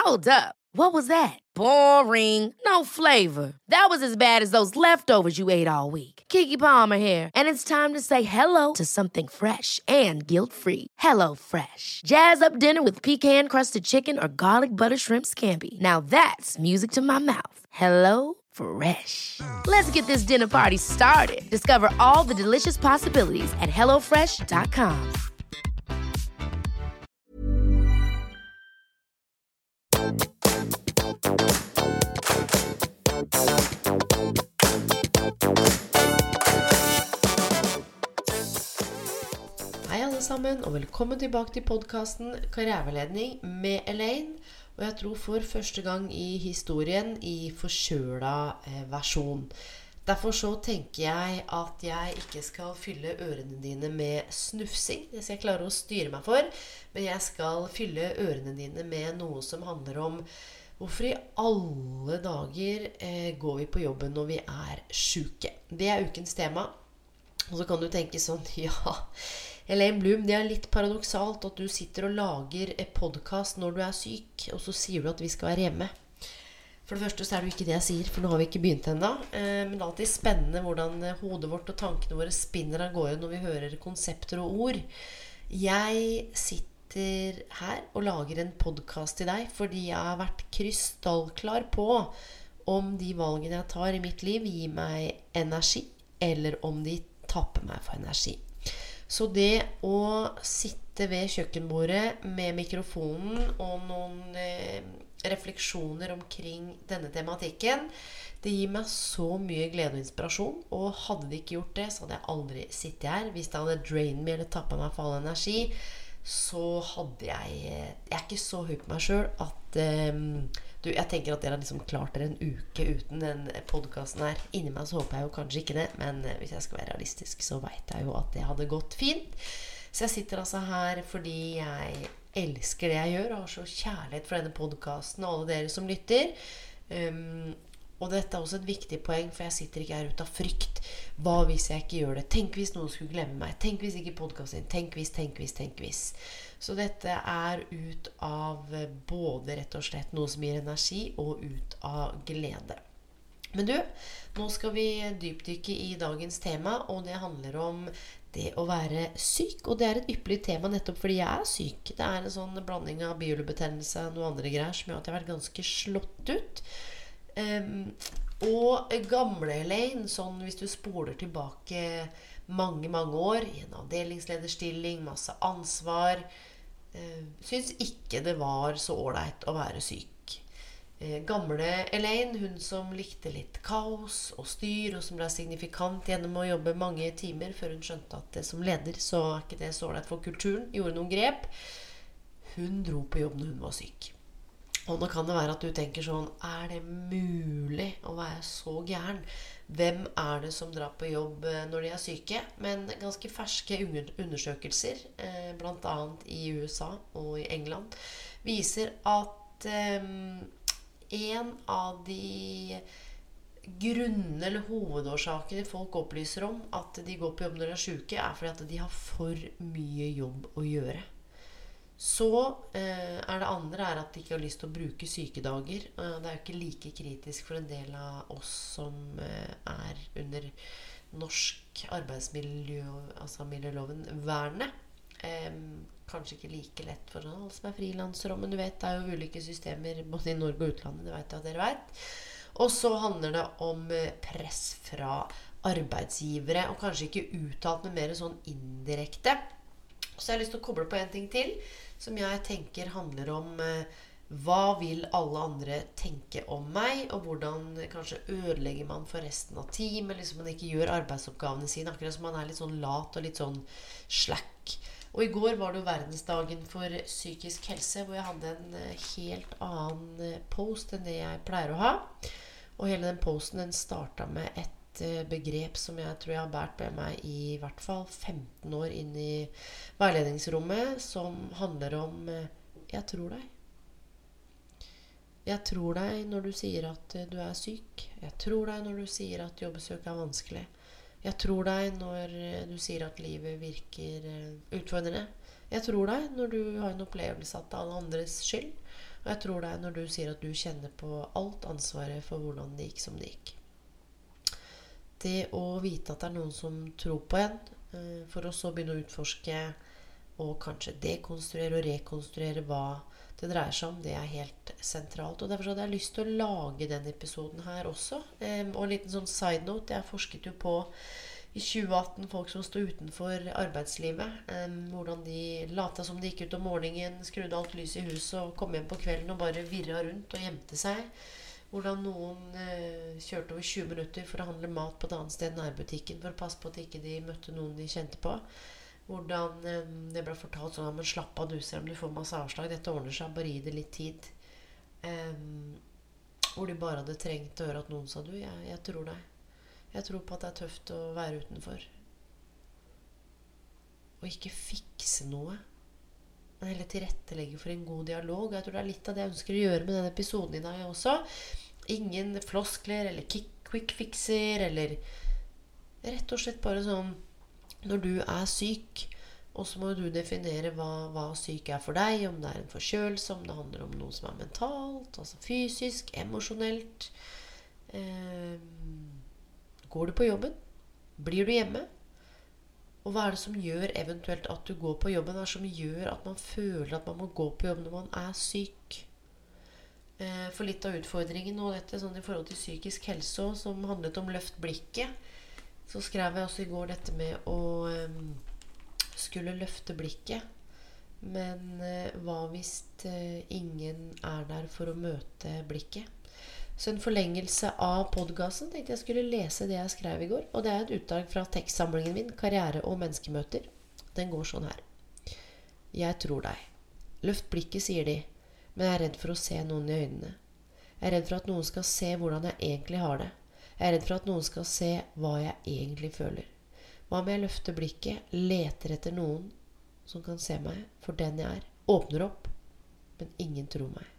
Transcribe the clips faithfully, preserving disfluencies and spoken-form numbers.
Hold up. What was that? Boring. No flavor. That was as bad as those leftovers you ate all week. Keke Palmer here, and it's time to say hello to something fresh and guilt-free. Hello Fresh. Jazz up dinner with pecan-crusted chicken or garlic butter shrimp scampi. Now that's music to my mouth. Hello Fresh. Let's get this dinner party started. Discover all the delicious possibilities at hello fresh dot com. Hei alle sammen, og velkommen tilbake til podcasten Karriereveiledning med Elaine. Og jeg tror for første gang i historien i forkjøla eh, versjon. Derfor så tenker jeg at jeg ikke skal fylle ørene dine med snufsing. Det skal jeg klare å styre meg for. Men jeg skal fylle ørene dine med noe som handler om hvorfor i alle dager eh, går vi på jobben når vi er syke. Det er ukens tema. Og så kan du tenke sånn, ja... Elaine Bloom, det er litt paradoksalt at du sitter og lager en podcast når du er syk, og så sier du at vi skal være hjemme. For det første så er det jo ikke det jeg sier, for nå har vi ikke begynt enda. Men det er alltid spennende hvordan hodet vårt og tankene våre spinner av gårde når vi hører konsepter og ord. Jeg sitter her og lager en podcast til deg, fordi jeg har vært krystallklar på om de valgene jeg tar i mitt liv gir meg energi, eller om de tapper meg for energi. Så det å sitte ved kjøkkenbordet med mikrofonen og noen eh, refleksjoner omkring denne tematikken, det gir meg så mye glede og inspirasjon, og hadde det ikke gjort det, så hadde jeg aldri sittet her. Hvis det hadde drained meg eller tappet meg for all energi, så hadde jeg, jeg er ikke så høy på meg selv at eh, du, jeg tenker at dere har liksom klart dere en uke uten den podcasten her. Inni meg så håper jeg jo kanskje ikke det, men hvis jeg skal være realistisk så vet jeg jo at det hadde gått fint. Så jeg sitter altså her fordi jeg elsker det jeg gjør, og har så kjærlighet for denne podcasten og alle dere som lytter. Um, og dette er også et viktig poeng, for jeg sitter ikke her ut av frykt. Hva hvis jeg ikke gjør det? Tenk hvis noen skulle glemme meg. Tenk hvis ikke podcasten. Tenk hvis, tenk hvis, tenk hvis. Så dette er ut av både rett og slett noe som gir energi, og ut av glede. Men du, nå skal vi dypdykke i dagens tema, og det handler om det å være syk. Og det er et ypperlig tema nettopp fordi jeg er syk. Det er en sånn blanding av bihulebetennelse og noe andre greier som gjør at jeg har vært ganske slått ut. Um, og gamle Elaine, sånn hvis du spoler tilbake mange, mange år i en avdelingslederstilling, masse ansvar, uh, synes ikke det var så ordentlig å være syk. Uh, gamle Elaine, hun som likte litt kaos og styr, og som ble signifikant gjennom å jobbe mange timer før hun skjønte at det som leder så er ikke det så ordentlig for kulturen, gjorde noen grep. Hun dro på jobb når hun var syk. Og nå kan det være at du tenker sånn, er det mulig å være så gæren? Hvem er det som drar på jobb når de er syke? Men ganske ferske undersøkelser, blant annet i U S A og i England, viser at en av de grunnene eller hovedårsakene folk opplyser om at de går på jobb når de er syke, er fordi at de har for mye jobb å gjøre. Så eh, er det andre er at de ikke har lyst til å bruke sykedager. Eh, det er jo ikke like kritisk for en del av oss som eh, er under norsk arbeidsmiljø, altså miljøloven, vernet. Eh, kanskje ikke like lett for alle som er frilansere, men du vet, det er jo ulike systemer både i Norge og utlandet, det vet jeg at dere vet. Og så handler det om press fra arbeidsgivere, og kanskje ikke uttalt, men mer sånn indirekte. Så jeg har lyst til å koble på en ting til, som jeg tenker handler om eh, hva vil alle andre tenke om meg, og hvordan kanskje ødelegger man for resten av teamet, liksom man ikke gjør arbeidsoppgavene sine, akkurat som man er litt sånn lat og litt sånn slack. Og i går var det jo verdensdagen for psykisk helse, hvor jeg hadde en helt annen post enn det jeg pleier å ha. Og hele den posten den startet med et begrep som jeg tror jeg har bært med meg i hvert fall femten år inn i veiledningsrommet, som handler om jeg tror deg. Jeg tror deg når du sier at du er syk. Jeg tror deg når du sier at jobbesøk er vanskelig. Jeg tror deg når du sier at livet virker utfordrende. Jeg tror deg når du har en opplevelse at det er alle andres skyld. Og jeg tror det er når du sier at du kjenner på alt ansvaret for hvordan det gikk som det gikk. Det å vite at det er noen som tror på en, for å så begynne å utforske og kanskje dekonstruere og rekonstruere hva det dreier seg om, det er helt sentralt. Og derfor hadde jeg lyst til å lage denne episoden her også. Og en liten sånn side note, jeg forsket jo på i tjue atten folk som stod utenfor arbeidslivet, hvordan de lata som de gikk ut om morgenen, skrudde alt lys i huset og kom hjem på kvelden og bare virra rundt og gjemte seg. Hvordan noen eh, kjørte over tjue minutter for å handle mat på et annet sted, nærbutikken, for å passe på at ikke de møtte noen de kjente på. Hvordan eh, det ble fortalt sånn, men slapp av du, selv om du får masse avslag, dette ordner seg, bare gi det litt tid. Eh, hvor de bare hadde trengt å høre at noen sa, du, jeg, jeg tror deg. Jeg tror på at det er tøft å være utenfor. Og ikke fikse noe, men heller tilrettelegge for en god dialog. Jeg tror det er litt av det jeg ønsker å gjøre med denne episoden i dag også. Ingen floskler eller quick fixer, eller rett og slett bare sånn, når du er syk, og så må du definere hva, hva syk er for deg, om det er en forkjølelse, om det handler om noe som er mentalt, altså fysisk, emosjonelt. Eh, går du på jobben? Blir du hjemme? Og hva er det som gjør eventuelt at du går på jobben? Hva er det som gjør at man føler at man må gå på jobben når man er syk? Eh, for litt av utfordringen og dette sånn i forhold til psykisk helse også, som handlet om løft blikket, så skrev jeg også i går dette med å eh, skulle løfte blikket. Men eh, hva hvis eh, ingen er der for å møte blikket? Så en forlengelse av podcasten tenkte jeg skulle lese det jeg skrev i går. Og det er et utdrag fra tekstsamlingen min, Karriere og menneskemøter. Den går sånn her. Jeg tror deg. Løft blikket, sier de, men jeg er redd for å se noen i øynene. Jeg er redd for at noen skal se hvordan jeg egentlig har det. Jeg er redd for at noen skal se hva jeg egentlig føler. Hva om jeg løfter blikket, leter etter noen som kan se meg for den jeg er, åpner opp, men ingen tror meg.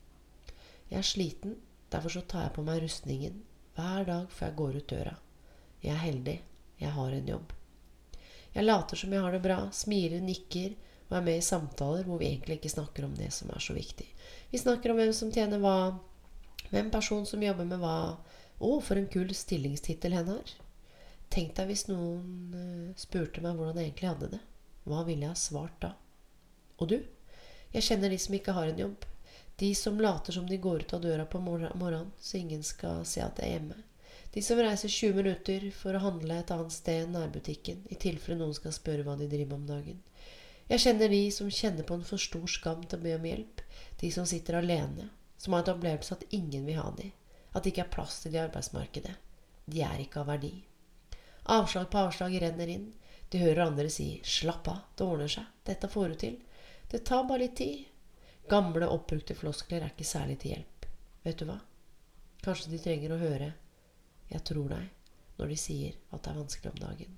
Jeg er sliten. Derfor så tar jeg på meg rustningen hver dag før jeg går ut døra. Jeg er heldig. Jeg har en jobb. Jeg later som jeg har det bra, smiler, nikker og er med i samtaler hvor vi egentlig ikke snakker om det som er så viktig. Vi snakker om hvem som tjener hva, hvem person som jobber med hva. Å, for en kul stillingstitel henne har. Tenk deg hvis noen uh, spurte meg hvordan jeg egentlig hadde det. Hva ville jeg ha svart da? Og du? Jeg kjenner de som ikke har en jobb. De som later som de går ut av døra på morgenen, så ingen skal se at de er hjemme. De som reiser tjue minutter for å handle et annet sted enn nærbutikken, i tilfelle noen skal spørre hva de driver om dagen. Jeg kjenner de som kjenner på en for stor skam til å be om hjelp. De som sitter alene, som har et opplevelse at ingen vil ha de. At det ikke er plass til de i arbeidsmarkedet. De er ikke av verdi. Avslag på avslag renner inn. De hører andre si, slapp av, det ordner seg. Dette får du til. Det tar bare litt tid. Gamle, oppbrukte floskler er ikke særlig til hjelp. Vet du hva? Kanskje de trenger å høre «Jeg tror deg» når de sier at det er vanskelig om dagen.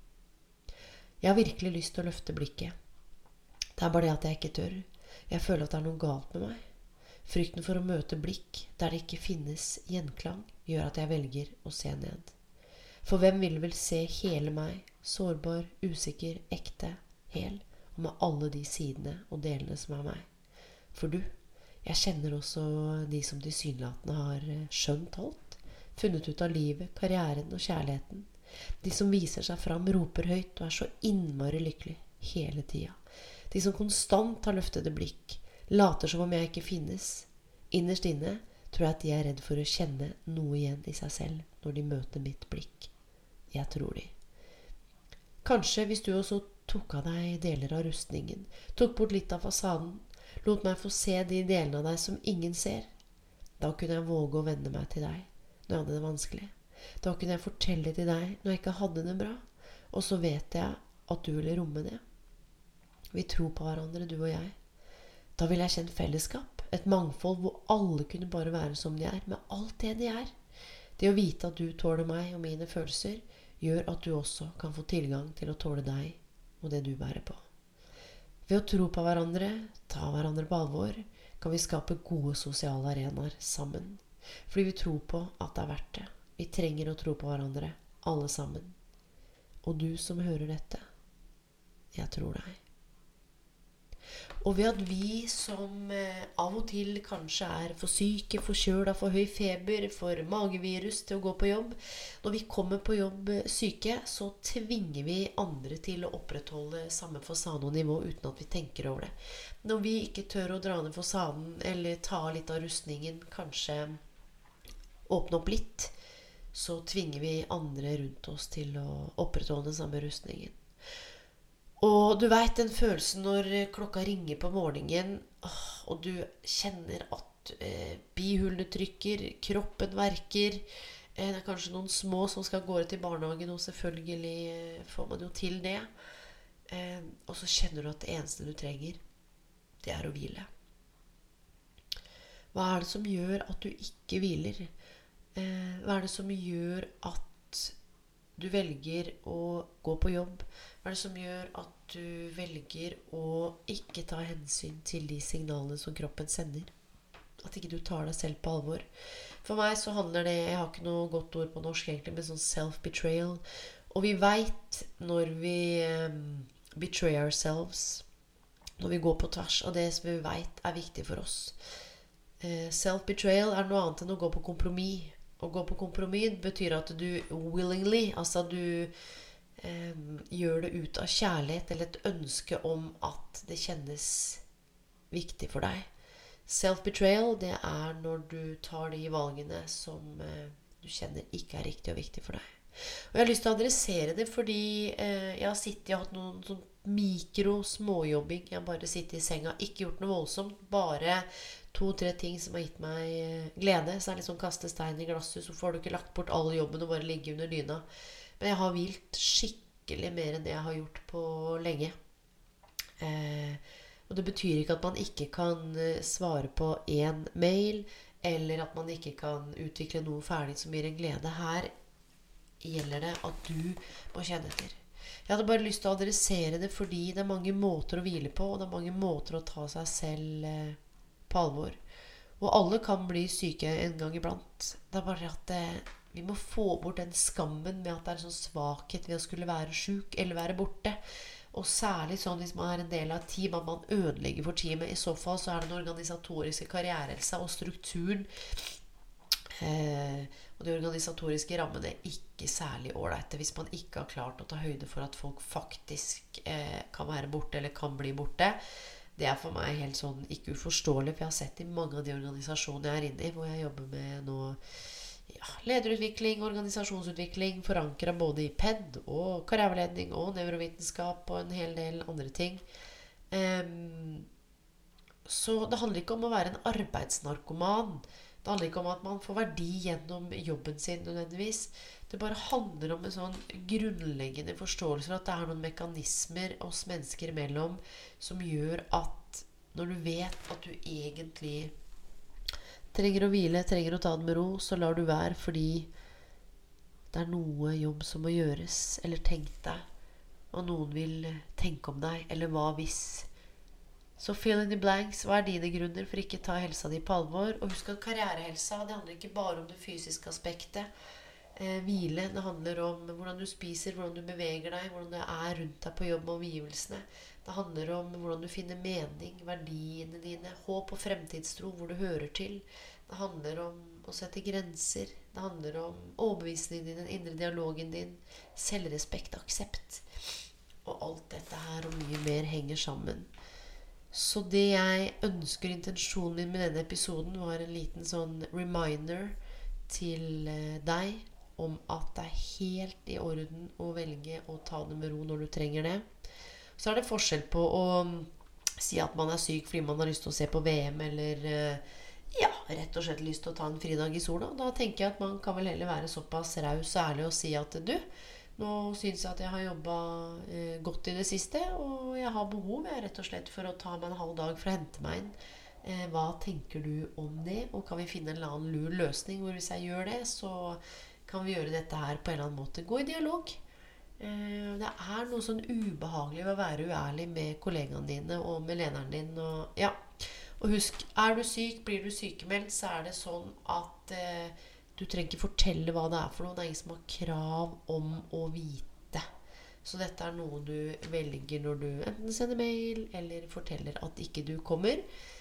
Jeg har virkelig lyst til å løfte blikket. Det er bare det at jeg ikke tør. Jeg føler at det er noe galt med meg. Frykten for å møte blikk der det ikke finnes gjenklang gjør at jeg velger å se ned. For hvem vil vel se hele meg, sårbar, usikker, ekte, hel, og med alle de sidene og delene som er meg? For du, jeg kjenner også de som tilsynelatende har skjønt alt, funnet ut av livet, karrieren og kjærligheten. De som viser seg fram, roper høyt og er så innmari lykkelig hele tida. De som konstant har løftede blikk, later som om jeg ikke finnes. Innerst inne tror jeg at de er redd for å kjenne noe igjen i seg selv når de møter mitt blikk. Jeg tror de. Kanskje hvis du også tok av deg deler av rustningen, tok bort litt av fasaden, lot meg få se de delene av deg som ingen ser. Da kunne jeg våge å vende meg til deg når jeg hadde det vanskelig. Da kunne jeg fortelle til deg når jeg ikke hadde det bra. Og så vet jeg at du ville romme det. Vi tror på hverandre, du og jeg. Da ville jeg kjent fellesskap. Et mangfold hvor alle kunne bare være som de er, med alt det de er. Det å vite at du tåler meg og mine følelser, gjør at du også kan få tilgang til å tåle deg og det du bærer på. Ved å tro på hverandre, ta hverandre på alvor, kan vi skape gode sosiale arenaer sammen. Fordi vi tror på at det er verdt det. Vi trenger å tro på hverandre, alle sammen. Og du som hører dette, jeg tror deg. Og ved at vi som eh, av og til kanskje er for syke, for kjøla, for høy feber, for magevirus til å gå på jobb, når vi kommer på jobb syke, så tvinger vi andre til å opprettholde samme fasanenivå uten at vi tenker over det. Når vi ikke tør å dra ned fasaden eller ta litt av rustningen, kanskje åpne opp litt, så tvinger vi andre rundt oss til å opprettholde den samme rustningen. Og du vet den følelsen når klokka ringer på morgenen, og du kjenner at eh, bihulene trykker, kroppen verker, eh, det er kanskje noen små som skal gå til barnehagen, og selvfølgelig eh, får man jo til det. Eh, og så kjenner du at det eneste du trenger, det er å hvile. Hva er det som gjør at du ikke hviler? Eh, hva er det som gjør at du velger å gå på jobb? Hva er det som gjør at du velger å ikke ta hensyn til de signalene som kroppen sender? At ikke du tar deg selv på alvor. For meg så handler det, jeg har ikke noe godt ord på norsk egentlig, men sånn self-betrayal. Og vi vet når vi um, betray ourselves, når vi går på tvers av det som vi vet er viktig for oss. Uh, self-betrayal er noe annet enn å gå på kompromiss. Å gå på kompromiss betyr at du willingly, altså du eh, gjør det ut av kjærlighet eller et ønske om at det kjennes viktig for deg. Self-betrayal, det er når du tar de valgene som eh, du kjenner ikke er riktig og viktig for deg. Og jeg har lyst til å adressere det fordi eh, jeg har sittet og hatt noen sånn mikro småjobbing. Jeg har bare sittet i senga, ikke gjort noe voldsomt, bare to-tre ting som har gitt meg glede. Så er det litt sånn kaste stein i glasset, så får du ikke lagt bort all jobben og bare ligge under dyna. Men jeg har hvilt skikkelig mer enn det jeg har gjort på lenge. Eh, og det betyr ikke at man ikke kan svare på en mail, eller at man ikke kan utvikle noe ferdig som gir en glede. Her gjelder det at du må kjenne etter. Jeg hadde bare lyst til å adressere det fordi det er mange måter å hvile på, og det er mange måter å ta seg selv eh, på alvor. Og alle kan bli syke en gang iblant. Det er bare at eh, vi må få bort den skammen med at det er en sånn svakhet ved å skulle være syk eller være borte. Og særlig sånn hvis man er en del av et team, at man ødelegger for teamet. I så fall så er den organisatoriske karrierehelse og strukturen eh, og de organisatoriske rammene ikke særlig ålreite hvis man ikke har klart å ta høyde for at folk faktisk eh, kan være borte eller kan bli borte. Det er for meg helt sånn ikke uforståelig, for jeg har sett i mange av de organisasjonene jeg er inne i, hvor jeg jobber med nå ja, lederutvikling, organisasjonsutvikling, forankret både i P E D og karriereledning og nevrovitenskap og en hel del andre ting. Um, så det handler ikke om å være en arbeidsnarkoman. Det handler ikke om at man får verdi gjennom jobben sin nødvendigvis. Det bare handler om en sånn grunnleggende forståelse for at det er noen mekanismer oss mennesker imellom som gjør at når du vet at du egentlig trenger å hvile, trenger å ta det med ro, så lar du være fordi det er noe jobb som må gjøres, eller tenk deg, og noen vil tenke om deg, eller hva hvis. Så fill in the blanks, hva er dine grunner for ikke ta helsa di på alvor? Og husk at karrierehelsa, det handler ikke bare om det fysiske aspektet. Eh, hvile, det handler om hvordan du spiser, hvordan du beveger deg, hvordan det er rundt deg på jobb med omgivelsene. Det handler om hvordan du finner mening, verdiene dine, håp og fremtidstro, hvor du hører til. Det handler om å sette grenser. Det handler om overbevisningen din, den indre dialogen din, selvrespekt, aksept. Og alt dette her og mye mer henger sammen. Så det jeg ønsker, intensjonen min med denne episoden, var en liten sånn reminder til deg om at det er helt i orden å velge å ta det med ro når du trenger det. Så er det forskjell på å si at man er syk fordi man har lyst til å se på V M, eller ja, rett og slett lyst til å ta en fridag i sola. Da tenker jeg at man kan vel heller være såpass raus og ærlig og si at du, nå synes jeg at jeg har jobbet eh, godt i det siste, og jeg har behov jeg, rett og slett for å ta meg en halv dag for å hente meg inn. Eh, hva tenker du om det? Og kan vi finne en eller annen lur løsning hvor hvis jeg gjør det, så kan vi gjøre dette her på en eller annen måte. Gå i dialog. Eh, det er noe sånn ubehagelig ved å være uærlig med kollegaene dine og med lederen din. Og, ja. og husk, er du syk, blir du sykemeldt, så er det sånn at eh, du trenger ikke fortelle hva det er for noe. Det er ingen som har krav om å vite. Så dette er noe du velger når du enten sender mail eller forteller at ikke du kommer.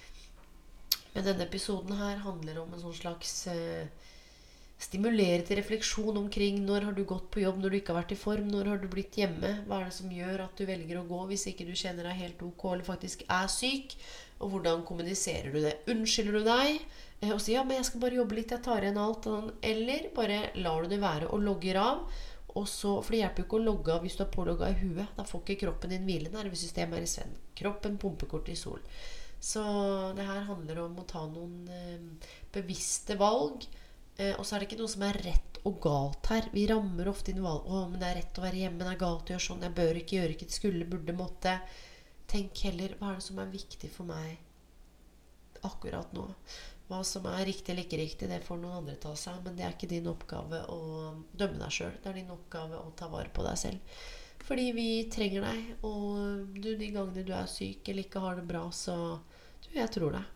Men denne episoden her handler om en sånn slags eh, stimulere til refleksjon omkring når har du gått på jobb når du ikke har vært i form, når har du blitt hjemme, hva er det som gjør at du velger å gå hvis ikke du kjenner deg helt ok eller faktisk er syk, og hvordan kommuniserer du det? Unnskylder du deg eh, og sier ja, men jeg skal bare jobbe litt, jeg tar igjen alt, eller bare lar du det være og logger av, og så, for det hjelper jo ikke å logge av hvis du har pålogget i huet, da får ikke kroppen din hvile, nervesystemet er i svenn, kroppen pumper kortisol. Så det her handler om å ta noen eh, bevisste valg, eh, og så er det ikke noe som er rett og galt her. Vi rammer ofte inn valg, å, men det er rett å være hjemme, det er galt å gjøre sånn, jeg bør ikke gjøre, ikke skulle, burde, måtte. Tenk heller, hva er det som er viktig for meg akkurat nå? Hva som er riktig eller ikke riktig, det får noen andre ta seg, men det er ikke din oppgave å dømme deg selv, det er din oppgave å ta vare på deg selv. Fordi vi trenger deg, og du, de gangene du er syk eller ikke har det bra, så du, jeg tror det.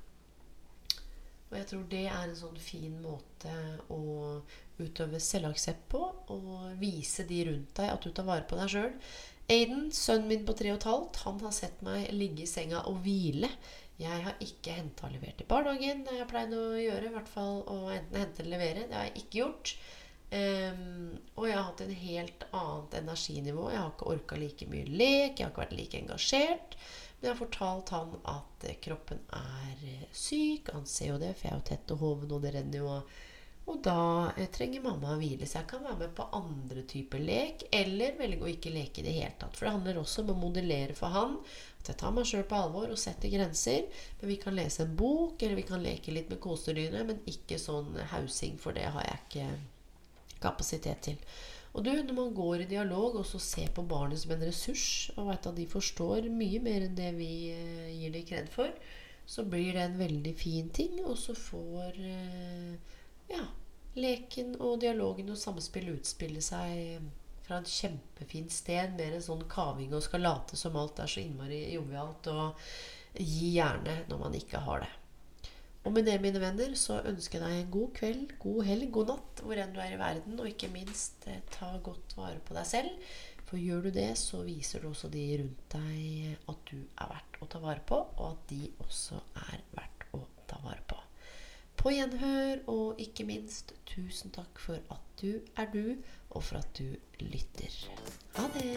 Og jeg tror det er en sånn fin måte å utøve selvaksept på, og vise de rundt deg at du tar vare på deg selv. Aiden, sønnen min på tre og et halvt, han har sett meg ligge i senga og hvile. Jeg har ikke hentet og levert i barnehagen, det jeg pleide å gjøre, i hvert fall å enten hente eller levere. Det har jeg ikke gjort. Um, og jeg har hatt en helt annet energinivå. Jeg har ikke orket like mye lek, jeg har ikke vært like engasjert, men jeg har fortalt han at kroppen er syk. Han ser jo det, for jeg er jo tett og hoven, og det renner jo, og da trenger mamma å hvile, så jeg kan være med på andre typer lek, eller velge å ikke leke i det hele tatt, for det handler også om å modellere for han at jeg tar meg selv på alvor og setter grenser. Men vi kan lese en bok, eller vi kan leke litt med kosedyret, men ikke sånn hausing, for det har jeg ikke kapasitet til. Og du, når man går i dialog og så ser på barnet som en ressurs, og vet at de forstår mye mer enn det vi eh, gir de kred for, så blir det en veldig fin ting, og så får eh, ja, leken og dialogen og samspill utspille seg fra en kjempefint sted, mer en sånn kaving og skal late som alt er så innmari jovialt, og gi gjerne når man ikke har det. Og med det, mine venner, så ønsker jeg deg en god kveld, god helg, god natt, hvor enn du er i verden, og ikke minst ta godt vare på deg selv. For gjør du det, så viser du også de rundt deg at du er verdt å ta vare på, og at de også er verdt å ta vare på. På gjenhør, og ikke minst, tusen takk for at du er du, og for at du lytter. Ha det!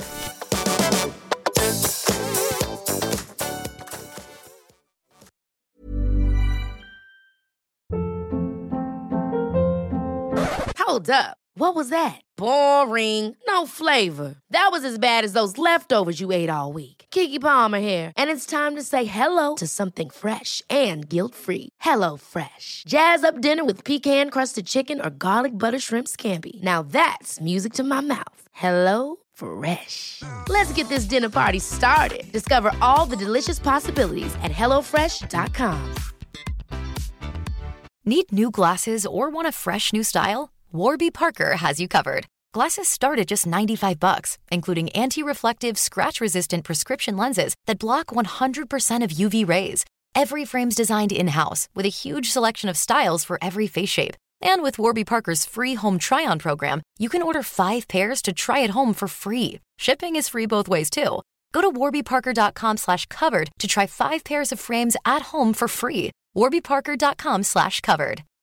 Hold up. What was that? Boring. No flavor. That was as bad as those leftovers you ate all week. Keke Palmer here, and it's time to say hello to something fresh and guilt-free. Hello Fresh. Jazz up dinner with pecan-crusted chicken or garlic butter shrimp scampi. Now that's music to my mouth. Hello Fresh. Let's get this dinner party started. Discover all the delicious possibilities at hello fresh dot com. Need new glasses or want a fresh new style? Warby Parker has you covered. Glasses start at just ninety-five bucks, including anti-reflective, scratch-resistant prescription lenses that block one hundred percent of U V rays. Every frame's designed in-house with a huge selection of styles for every face shape. And with Warby Parker's free home try-on program, you can order five pairs to try at home for free. Shipping is free both ways, too. Go to warby parker dot com slash covered to try five pairs of frames at home for free. warby parker dot com slash covered.